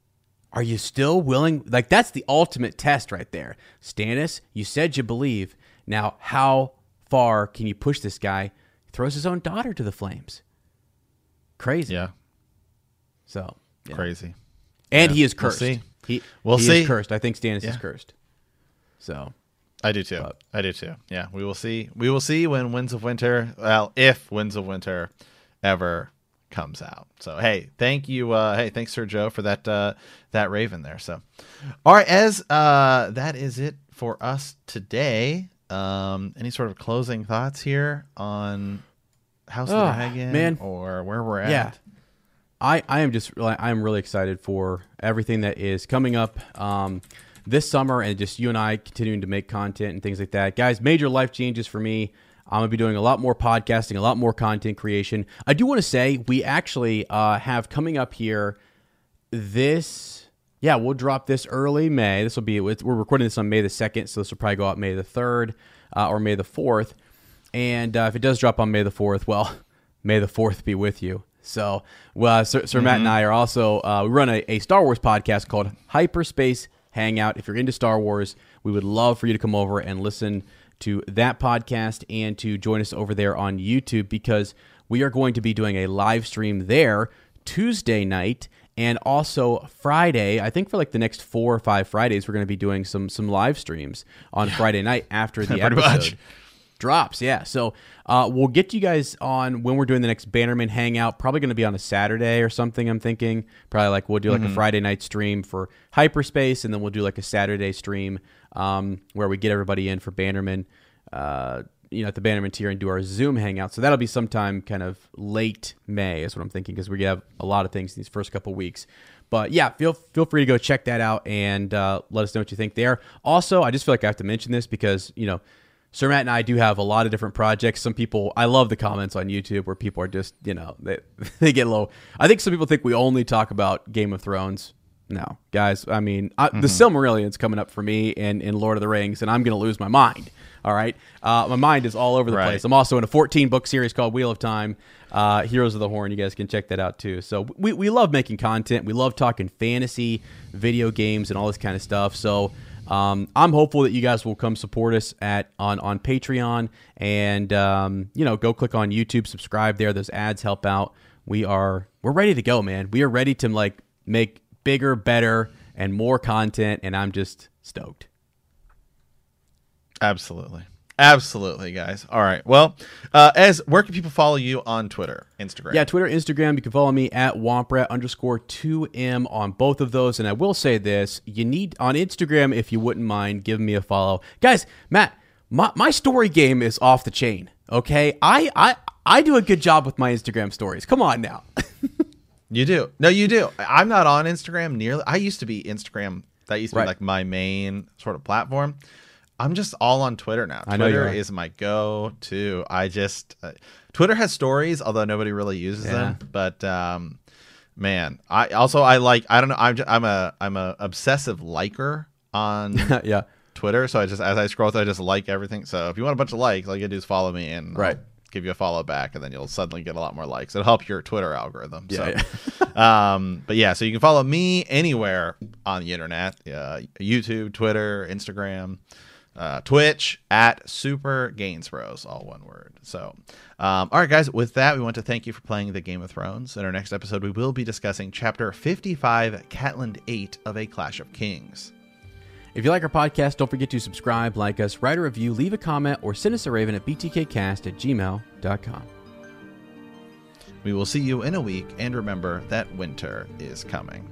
Are you still willing? Like, that's the ultimate test right there. Stannis, you said you believe. Now, how far can you push this guy? He throws his own daughter to the flames. Crazy. Yeah. So, yeah. Crazy. And Yeah. he is cursed. We'll see. He see. is cursed. I think Stannis Yeah. is cursed. So, I do too. I do too. Yeah, we will see. We will see when Winds of Winter. Well, if Winds of Winter ever comes out. So hey, thank you. Hey, thanks, Sir Joe, for that Raven there. So, all right, as that is it for us today. Any sort of closing thoughts here on House of the Dragon, man. or where we're at? yeah. I am really excited for everything that is coming up this summer, and just you and I continuing to make content and things like that. Guys, major life changes for me. I'm going to be doing a lot more podcasting, a lot more content creation. I do want to say we actually have coming up here we'll drop this early May. We're recording this on May the 2nd, so this will probably go out May the 3rd or May the 4th. And if it does drop on May the 4th, well, May the 4th be with you. So, Sir Matt and I are also, we run a Star Wars podcast called Hyperspace Hangout. If you're into Star Wars, we would love for you to come over and listen to that podcast and to join us over there on YouTube, because we are going to be doing a live stream there Tuesday night and also Friday. I think for like the next 4 or 5 Fridays, we're going to be doing some live streams on Friday night after the episode drops. Yeah. So we'll get you guys on when we're doing the next Bannerman Hangout. Probably going to be on a Saturday or something, I'm thinking. Probably like we'll do like a Friday night stream for Hyperspace, and then we'll do like a Saturday stream where we get everybody in for Bannerman, at the Bannerman tier, and do our Zoom Hangout. So that'll be sometime kind of late May is what I'm thinking, because we have a lot of things these first couple weeks. But yeah, feel free to go check that out and let us know what you think there. Also, I just feel like I have to mention this because, Sir Matt and I do have a lot of different projects. Some people, I love the comments on YouTube where people are just, they get low. I think some people think we only talk about Game of Thrones. No, guys, I mean, the Silmarillion's coming up for me in Lord of the Rings, and I'm going to lose my mind. All right. My mind is all over the place. I'm also in a 14-book series called Wheel of Time, Heroes of the Horn. You guys can check that out too. So we love making content. We love talking fantasy, video games, and all this kind of stuff. So I'm hopeful that you guys will come support us on Patreon, and go click on YouTube, subscribe there. Those ads help out. We're ready to go, man. We are ready to make bigger, better, and more content, and I'm just stoked. Absolutely, guys. All right. Well, where can people follow you on Twitter, Instagram? Yeah, Twitter, Instagram. You can follow me at Womprat_2M on both of those. And I will say this: you need on Instagram, if you wouldn't mind giving me a follow, guys. Matt, my story game is off the chain. Okay, I do a good job with my Instagram stories. Come on now. You do. No, you do. I'm not on Instagram nearly. I used to be Instagram. That used to be Right. like my main sort of platform. I'm just all on Twitter now. I know you Twitter are. is my go-to. I just Twitter has stories, although nobody really uses them. But man, I don't know. I'm a obsessive liker on Yeah. Twitter. So as I scroll through, I just like everything. So if you want a bunch of likes, all you gotta do is follow me, and Right. I'll give you a follow back, and then you'll suddenly get a lot more likes. It'll help your Twitter algorithm. Yeah, So, but yeah, so you can follow me anywhere on the internet: YouTube, Twitter, Instagram, Twitch at Super Gainsbros, all one word. So, all right, guys, with that, we want to thank you for playing the Game of Thrones. In our next episode, we will be discussing Chapter 55, Catelyn 8 of A Clash of Kings. If you like our podcast, don't forget to subscribe, like us, write a review, leave a comment, or send us a raven at btkcast@gmail.com. We will see you in a week, and remember that winter is coming.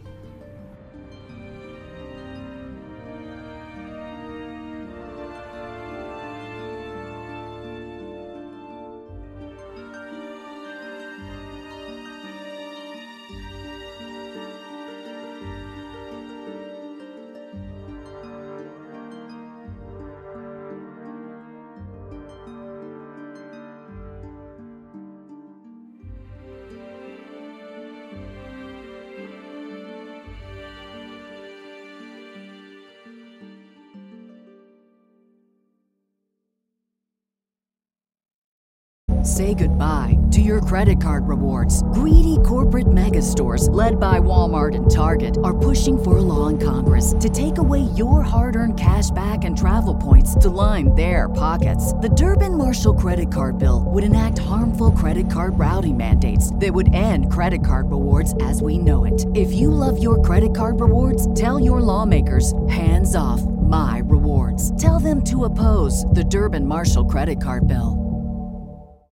say goodbye to your credit card rewards. Greedy corporate mega stores, led by Walmart and Target, are pushing for a law in Congress to take away your hard-earned cash back and travel points to line their pockets. The Durbin-Marshall credit card bill would enact harmful credit card routing mandates that would end credit card rewards as we know it. If you love your credit card rewards, tell your lawmakers, hands off my rewards. Tell them to oppose the Durbin-Marshall credit card bill.